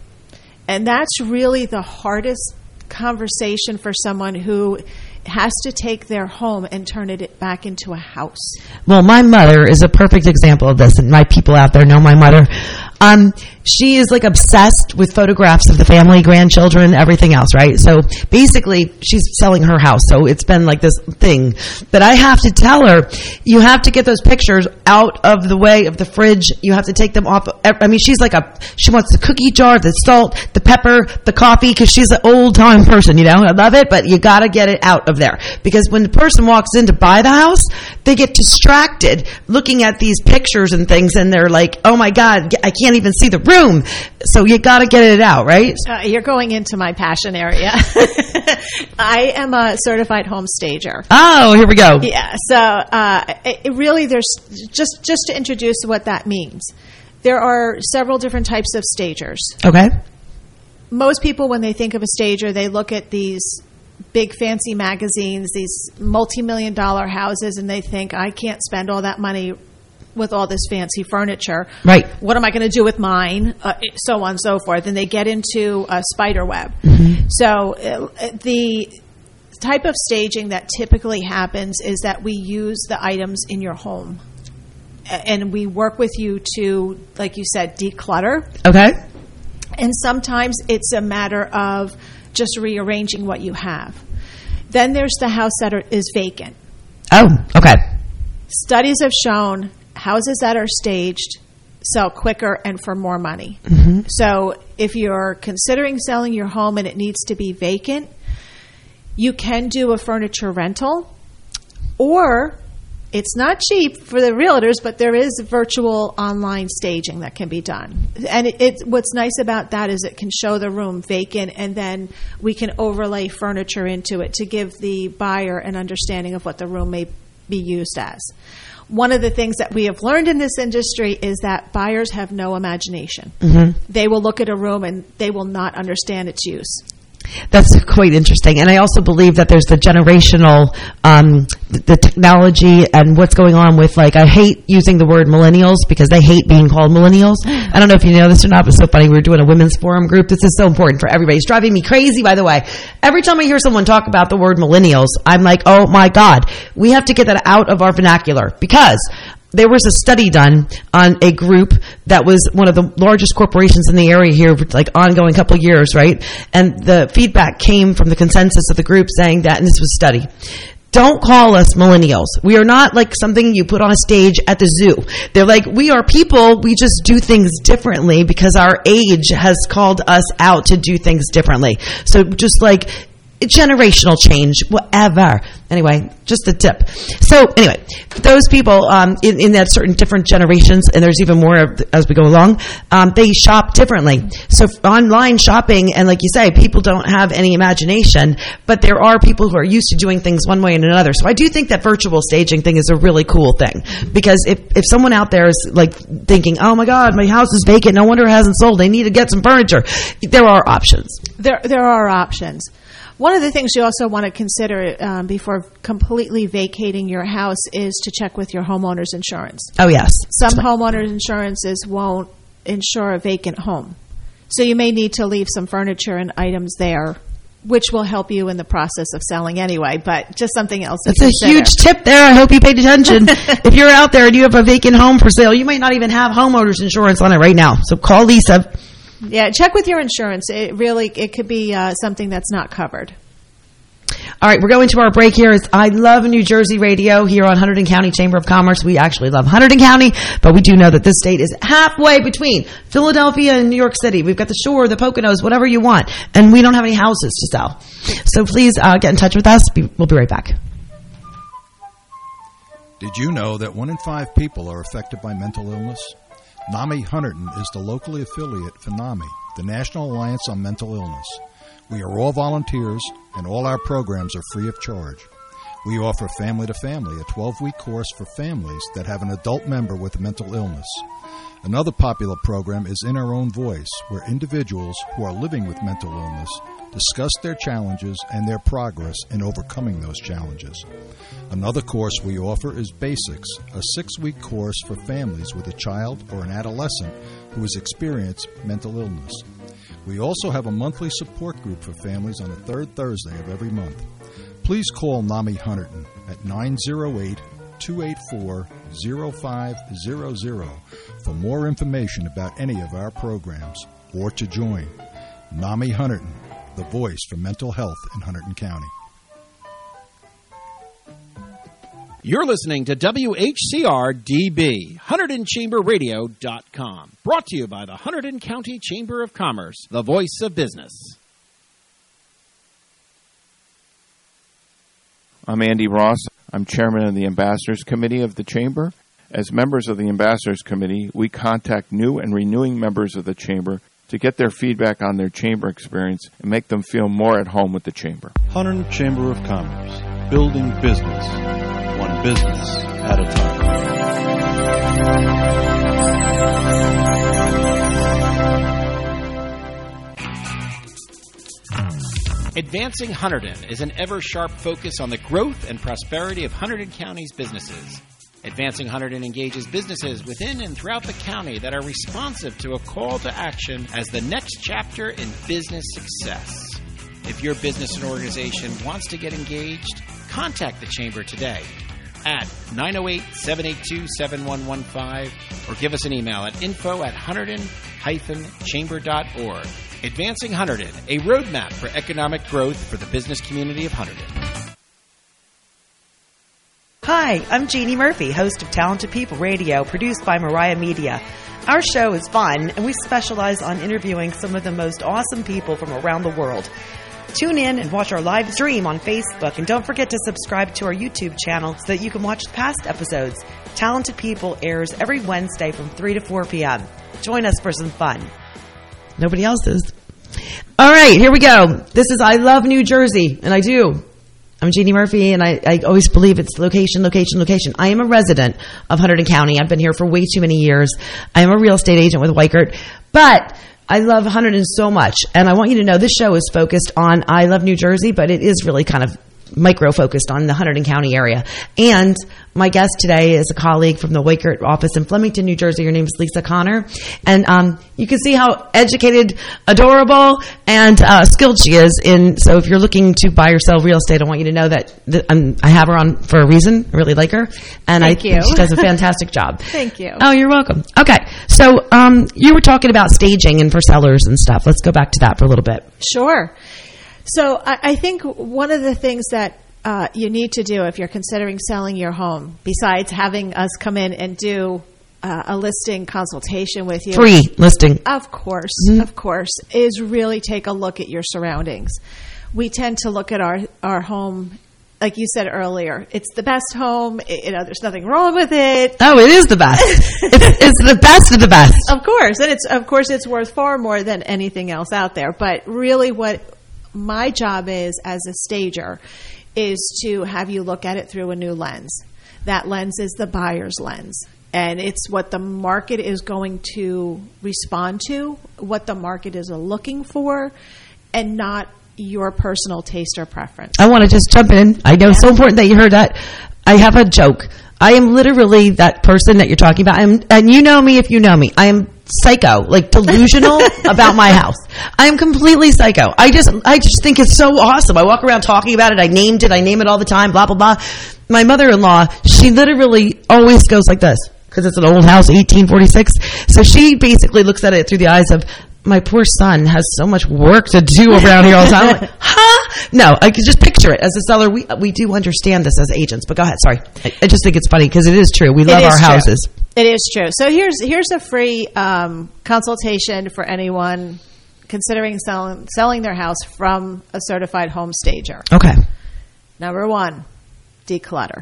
And that's really the hardest conversation for someone who has to take their home and turn it back into a house. Well, my mother is a perfect example of this, and my people out there know my mother. She is like obsessed with photographs of the family, grandchildren, everything else, right? So basically, she's selling her house. So it's been like this thing. But I have to tell her, you have to get those pictures out of the way of the fridge. You have to take them off. I mean, she wants the cookie jar, the salt, the pepper, the coffee, because she's an old-time person, I love it, but you got to get it out of there. Because when the person walks in to buy the house, they get distracted looking at these pictures and things, and they're like, oh my God, I can't even see the room. So you got to get it out, right? You're going into my passion area. I am a certified home stager. Oh, here we go. Yeah. So really, there's just to introduce what that means. There are several different types of stagers. Okay. Most people, when they think of a stager, they look at these big fancy magazines, these multi-million-dollar houses, and they think, I can't spend all that money with all this fancy furniture. Right. What am I going to do with mine? So on and so forth. And they get into a spider web. Mm-hmm. So the type of staging that typically happens is that we use the items in your home. And we work with you to, like you said, declutter. Okay. And sometimes it's a matter of just rearranging what you have. Then there's the house that is vacant. Oh, okay. Studies have shown houses that are staged sell quicker and for more money. Mm-hmm. So if you're considering selling your home and it needs to be vacant, you can do a furniture rental, or It's not cheap for the realtors, but there is virtual online staging that can be done. And what's nice about that is it can show the room vacant, and then we can overlay furniture into it to give the buyer an understanding of what the room may be used as. One of the things that we have learned in this industry is that buyers have no imagination. Mm-hmm. They will look at a room and they will not understand its use. That's quite interesting. And I also believe that there's the generational, the technology and what's going on with, like, I hate using the word millennials because they hate being called millennials. I don't know if you know this or not, but it's so funny. We were doing a women's forum group. This is so important for everybody. It's driving me crazy, by the way. Every time I hear someone talk about the word millennials, I'm like, oh my God, we have to get that out of our vernacular, because there was a study done on a group that was one of the largest corporations in the area here, like ongoing couple of years, right? And the feedback came from the consensus of the group saying that, and this was a study, don't call us millennials. We are not like something you put on a stage at the zoo. They're like, we are people. We just do things differently because our age has called us out to do things differently. So just like generational change, whatever. Anyway, just a tip. So anyway, those people in that certain different generations, and there's even more as we go along, they shop differently. So online shopping, and like you say, people don't have any imagination, but there are people who are used to doing things one way and another. So I do think that virtual staging thing is a really cool thing, because if someone out there is like thinking, oh my God, my house is vacant, no wonder it hasn't sold, they need to get some furniture, there are options. There are options. One of the things you also want to consider before completely vacating your house is to check with your homeowner's insurance. Oh, yes. Some homeowners' insurances won't insure a vacant home. So you may need to leave some furniture and items there, which will help you in the process of selling anyway, but just something else to consider. That's a huge tip there. I hope you paid attention. If you're out there and you have a vacant home for sale, you might not even have homeowner's insurance on it right now. So call Lisa. Yeah, check with your insurance. It could be something that's not covered. All right, we're going to our break here. It's I Love New Jersey Radio here on Hunterdon County Chamber of Commerce. We actually love Hunterdon County, but we do know that this state is halfway between Philadelphia and New York City. We've got the shore, the Poconos, whatever you want, and we don't have any houses to sell. So please get in touch with us. We'll be right back. Did you know that 1 in 5 people are affected by mental illness? NAMI Hunterdon is the locally affiliate for NAMI, the National Alliance on Mental Illness. We are all volunteers, and all our programs are free of charge. We offer Family to Family, a 12-week course for families that have an adult member with mental illness. Another popular program is In Our Own Voice, where individuals who are living with mental illness discuss their challenges and their progress in overcoming those challenges. Another course we offer is Basics, a 6-week course for families with a child or an adolescent who has experienced mental illness. We also have a monthly support group for families on the third Thursday of every month. Please call NAMI Hunterdon at 908-284-0500 for more information about any of our programs or to join. NAMI Hunterdon, the voice for mental health in Hunterdon County. You're listening to WHCR-DB, HunterdonChamberRadio.com. Brought to you by the Hunterdon County Chamber of Commerce, the voice of business. I'm Andy Ross. I'm chairman of the Ambassadors Committee of the Chamber. As members of the Ambassadors Committee, we contact new and renewing members of the Chamber to get their feedback on their Chamber experience and make them feel more at home with the Chamber. Hunterdon Chamber of Commerce, building business, one business at a time. Advancing Hunterdon is an ever-sharp focus on the growth and prosperity of Hunterdon County's businesses. Advancing Hunterdon engages businesses within and throughout the county that are responsive to a call to action as the next chapter in business success. If your business and organization wants to get engaged, contact the Chamber today at 908-782-7115 or give us an email at info@hunterdon-chamber.org. Advancing Hunterdon, a roadmap for economic growth for the business community of Hunterdon. Hi, I'm Jeannie Murphy, host of Talented People Radio, produced by Mariah Media. Our show is fun, and we specialize on interviewing some of the most awesome people from around the world. Tune in and watch our live stream on Facebook. And don't forget to subscribe to our YouTube channel so that you can watch past episodes. Talented People airs every Wednesday from 3 to 4 p.m. Join us for some fun. Nobody else is. All right, here we go. This is I Love New Jersey, and I do. I'm Jeannie Murphy, and I always believe it's location, location, location. I am a resident of Hunterdon County. I've been here for way too many years. I am a real estate agent with Weichert, but I love Hunterdon so much, and I want you to know this show is focused on I Love New Jersey, but it is really kind of micro-focused on the Hunterdon County area. And my guest today is a colleague from the Weichert office in Flemington, New Jersey. Her name is Lisa Connor. And you can see how educated, adorable, and skilled she is. So if you're looking to buy or sell real estate, I want you to know that I have her on for a reason. I really like her. And Thank you. She does a fantastic job. Thank you. Oh, you're welcome. Okay. So you were talking about staging and for sellers and stuff. Let's go back to that for a little bit. Sure. So I think one of the things that you need to do if you're considering selling your home, besides having us come in and do a listing consultation with you. Free listing. Of course, is really take a look at your surroundings. We tend to look at our home, like you said earlier, it's the best home. There's nothing wrong with it. Oh, it is the best. it's the best of the best. Of course. And it's worth far more than anything else out there. But really what my job is as a stager is to have you look at it through a new lens. That lens is the buyer's lens. And it's what the market is going to respond to, what the market is looking for, and not your personal taste or preference. I want to just jump in. I know it's so important that you heard that. I have a joke. I am literally that person that you're talking about. And you know me if you know me. I am psycho, like delusional about my house. I am completely psycho. I just think it's so awesome. I walk around talking about it. I name it all the time, blah, blah, blah. My mother-in-law, she literally always goes like this because it's an old house, 1846. So she basically looks at it through the eyes of, my poor son has so much work to do around here all the time. I'm like, huh? No, I can just picture it. As a seller, we do understand this as agents. But go ahead, sorry. I just think it's funny because it is true. We love our houses. It is true. So here's a free consultation for anyone considering selling their house from a certified home stager. Okay. Number 1, declutter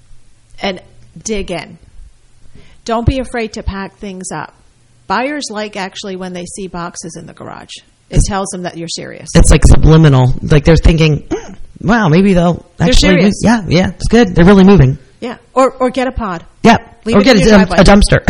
and dig in. Don't be afraid to pack things up. Buyers like actually when they see boxes in the garage. It tells them that you're serious. It's like subliminal. Like they're thinking, wow, maybe they'll actually move. Yeah, it's good. They're really moving. Yeah. Or get a pod. Yeah. Or get a dumpster.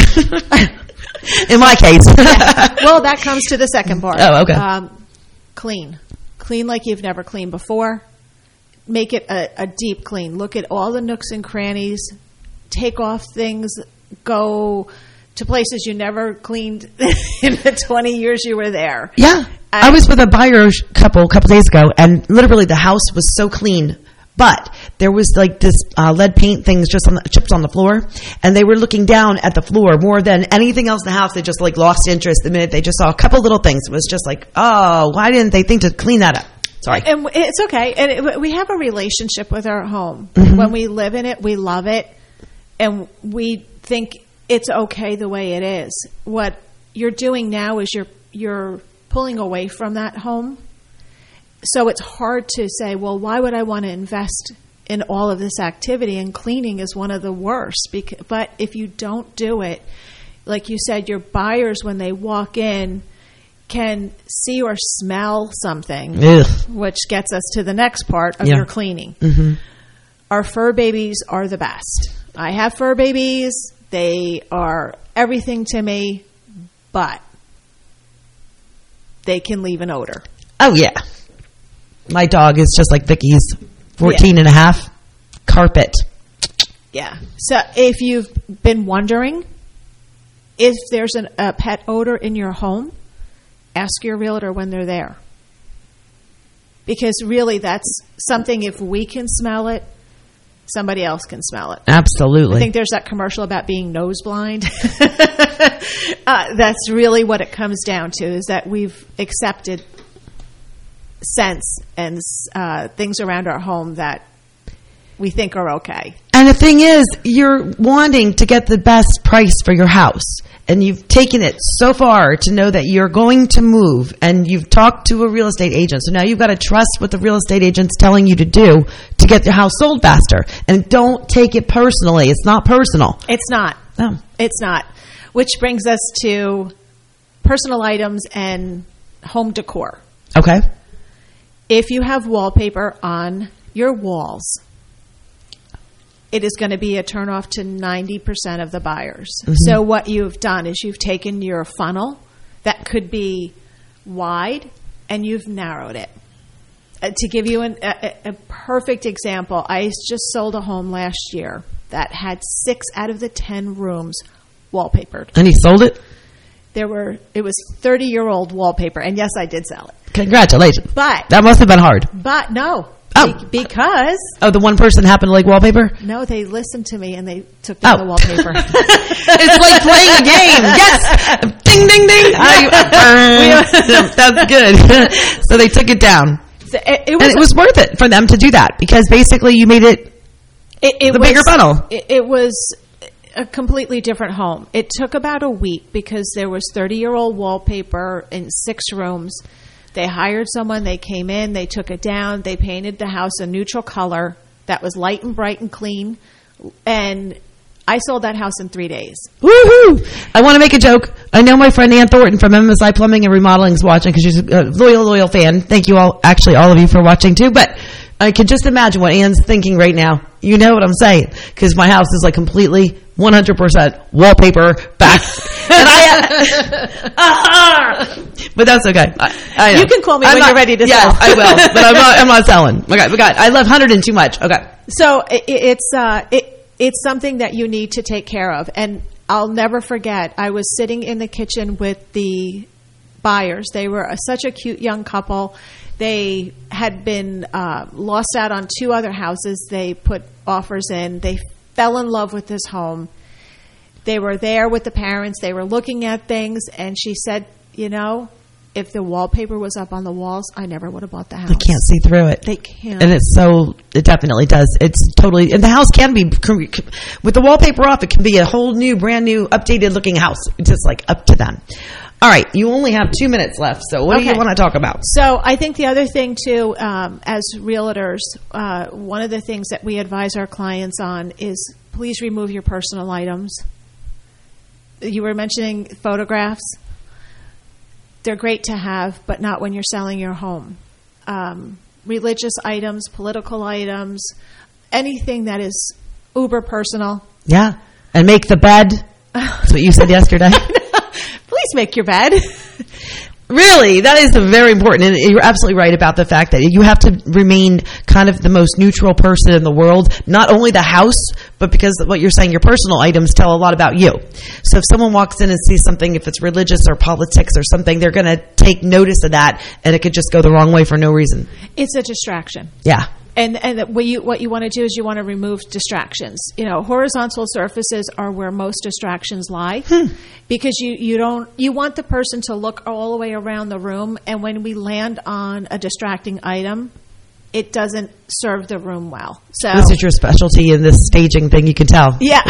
In my case. Yeah. Well, that comes to the second part. Oh, okay. Clean. Clean like you've never cleaned before. Make it a deep clean. Look at all the nooks and crannies. Take off things. Go to places you never cleaned in the 20 years you were there. Yeah. I was with a buyer couple days ago, and literally the house was so clean, but there was like this lead paint things just chips on the floor, and they were looking down at the floor more than anything else in the house. They just like lost interest the minute they just saw a couple little things. It was just like, oh, why didn't they think to clean that up? Sorry. And it's okay. And we have a relationship with our home. Mm-hmm. When we live in it, we love it, and we think it's okay the way it is. What you're doing now is you're pulling away from that home. So it's hard to say, well, why would I want to invest in all of this activity? And cleaning is one of the worst. But if you don't do it, like you said, your buyers, when they walk in, can see or smell something, which gets us to the next part of your cleaning. Mm-hmm. Our fur babies are the best. I have fur babies. They are everything to me, but they can leave an odor. Oh, yeah. My dog is just like Vicky's, 14 and a half, carpet. Yeah. So if you've been wondering if there's a pet odor in your home, ask your realtor when they're there. Because really that's something, if we can smell it, somebody else can smell it. Absolutely. I think there's that commercial about being nose blind. That's really what it comes down to, is that we've accepted scents and things around our home that we think are okay. And the thing is, you're wanting to get the best price for your house. And you've taken it so far to know that you're going to move, and you've talked to a real estate agent. So now you've got to trust what the real estate agent's telling you to do to get your house sold faster. And don't take it personally. It's not personal. It's not. Oh. It's not. Which brings us to personal items and home decor. Okay. If you have wallpaper on your walls, it is going to be a turnoff to 90% of the buyers. Mm-hmm. So what you've done is you've taken your funnel that could be wide and you've narrowed it. To give you a perfect example, I just sold a home last year that had 6 out of the 10 rooms wallpapered. And he sold it? It was 30-year-old wallpaper, and yes, I did sell it. Congratulations. But that must have been hard. But no. Oh. Because... Oh, the one person happened to like wallpaper? No, they listened to me and they took down the wallpaper. It's like playing a game. Yes! Ding, ding, ding. That's good. So they took it down. So it was worth it for them to do that because basically you made it bigger funnel. It was a completely different home. It took about a week because there was 30-year-old wallpaper in 6 rooms. They hired someone. They came in. They took it down. They painted the house a neutral color that was light and bright and clean. And I sold that house in 3 days. Woohoo! I want to make a joke. I know my friend Ann Thornton from MSI Plumbing and Remodeling is watching because she's a loyal fan. Thank you all of you for watching too. But I can just imagine what Ann's thinking right now. You know what I'm saying? Because my house is like completely 100% wallpaper back. But that's okay. I know. You can call me when you're ready to sell. Yeah, I will. But I'm not selling. Okay, I love 100 and too much. Okay. So it's something that you need to take care of. And I'll never forget, I was sitting in the kitchen with the buyers. They were such a cute young couple. They had been lost out on 2 other houses. They put offers in. They fell in love with this home. They were there with the parents. They were looking at things. And she said, if the wallpaper was up on the walls, I never would have bought the house. They can't see through it. They can't. And it definitely does. It's totally, and the house can be, with the wallpaper off, it can be a whole new, brand new, updated looking house. It's just like up to them. All right. You only have 2 minutes left. So what do you want to talk about? So I think the other thing too, as realtors, one of the things that we advise our clients on is please remove your personal items. You were mentioning photographs. They're great to have, but not when you're selling your home. Religious items, political items, anything that is uber personal. Yeah. And make the bed. That's what you said yesterday. Please make your bed. Really, that is very important. And you're absolutely right about the fact that you have to remain kind of the most neutral person in the world. Not only the house, but because of what you're saying, your personal items tell a lot about you. So if someone walks in and sees something, if it's religious or politics or something, they're going to take notice of that, and it could just go the wrong way for no reason. It's a distraction. Yeah. And what you want to do is you want to remove distractions. Horizontal surfaces are where most distractions lie because you want the person to look all the way around the room, and when we land on a distracting item, it doesn't serve the room well. So this is your specialty in this staging thing, you can tell. Yeah,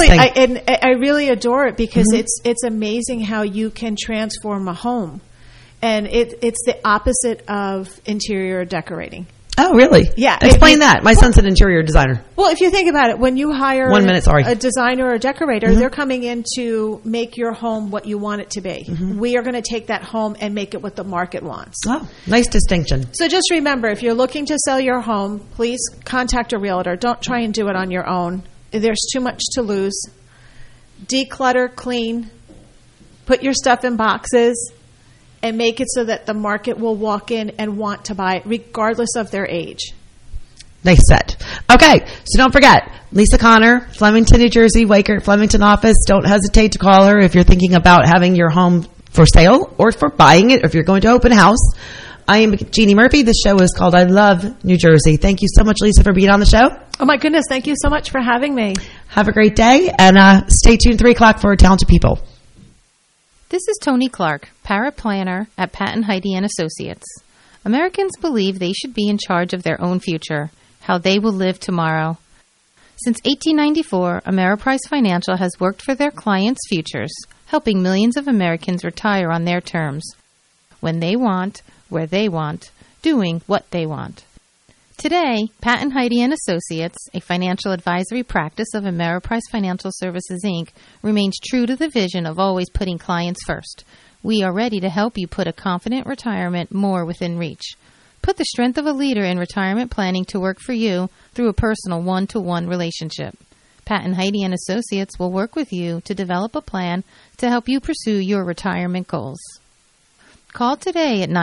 I really adore it because it's amazing how you can transform a home, and it's the opposite of interior decorating. Oh, really? Yeah. Explain that. My son's an interior designer. Well, if you think about it, when you hire a designer or a decorator, they're coming in to make your home what you want it to be. We are going to take that home and make it what the market wants. Oh, nice distinction. So just remember, if you're looking to sell your home, please contact a realtor. Don't try and do it on your own. There's too much to lose. Declutter, clean, put your stuff in boxes, and make it so that the market will walk in and want to buy it, regardless of their age. Nice set. Okay, so don't forget, Lisa Connor, Flemington, New Jersey, Wakert, Flemington office. Don't hesitate to call her if you're thinking about having your home for sale or for buying it, or if you're going to open house. I am Jeannie Murphy. This show is called I Love New Jersey. Thank you so much, Lisa, for being on the show. Oh, my goodness. Thank you so much for having me. Have a great day, and stay tuned 3 o'clock for Talented People. This is Tony Clark, paraplanner at Patton Heidi & Associates. Americans believe they should be in charge of their own future, how they will live tomorrow. Since 1894, Ameriprise Financial has worked for their clients' futures, helping millions of Americans retire on their terms. When they want, where they want, doing what they want. Today, Pat and Heidi and Associates, a financial advisory practice of Ameriprise Financial Services, Inc., remains true to the vision of always putting clients first. We are ready to help you put a confident retirement more within reach. Put the strength of a leader in retirement planning to work for you through a personal one-to-one relationship. Pat and Heidi and Associates will work with you to develop a plan to help you pursue your retirement goals. Call today at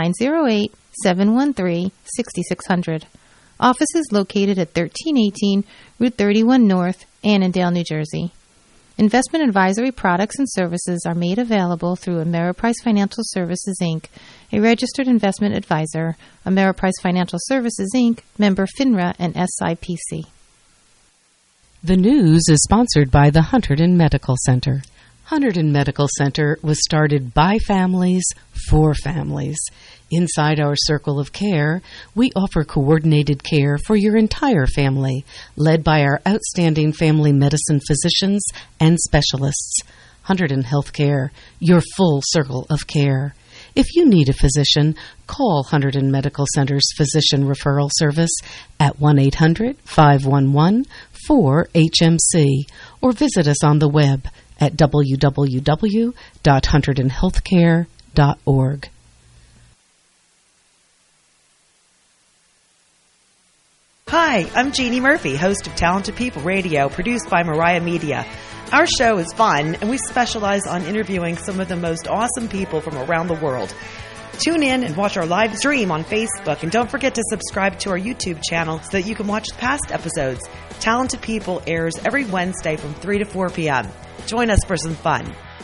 908-713-6600. Office is located at 1318 Route 31 North, Annandale, New Jersey. Investment advisory products and services are made available through Ameriprise Financial Services, Inc., a registered investment advisor, Ameriprise Financial Services, Inc., member FINRA and SIPC. The news is sponsored by the Hunterdon Medical Center. Hunterdon Medical Center was started by families for families. Inside our circle of care, we offer coordinated care for your entire family, led by our outstanding family medicine physicians and specialists. Hunterdon Healthcare, your full circle of care. If you need a physician, call Hunterdon Medical Center's Physician Referral Service at 1-800-511-4HMC or visit us on the web at www.hunterdonhealthcare.org. Hi, I'm Jeannie Murphy, host of Talented People Radio, produced by Mariah Media. Our show is fun, and we specialize on interviewing some of the most awesome people from around the world. Tune in and watch our live stream on Facebook, and don't forget to subscribe to our YouTube channel so that you can watch past episodes. Talented People airs every Wednesday from 3 to 4 p.m. Join us for some fun.